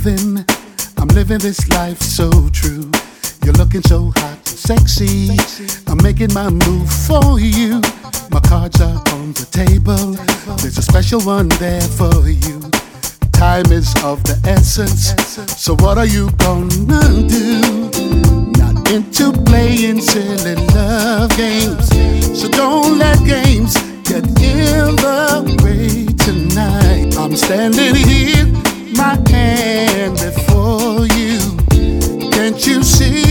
loving. I'm living this life so true. You're looking so hot and sexy. I'm making my move for you. My cards are on the table. There's a special one there for you. Time is of the essence. So what are you gonna do? Not into playing silly love games. So don't let games get in the way tonight. I'm standing here, my hand before you. Can't you see